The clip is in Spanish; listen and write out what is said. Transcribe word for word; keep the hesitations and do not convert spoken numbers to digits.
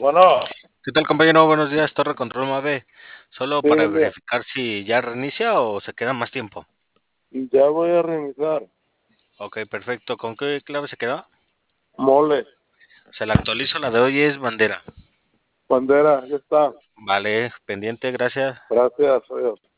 Bueno, ¿Qué tal, compañero? Buenos días, Torre Control nueve. Solo sí, para buen día. verificar si ya reinicia o se queda más tiempo. Ya voy a reiniciar. Ok, perfecto. ¿Con qué clave se queda? Mole, Se la actualizo, la de hoy es bandera. bandera, ya está. Vale, pendiente, gracias. Gracias, adiós.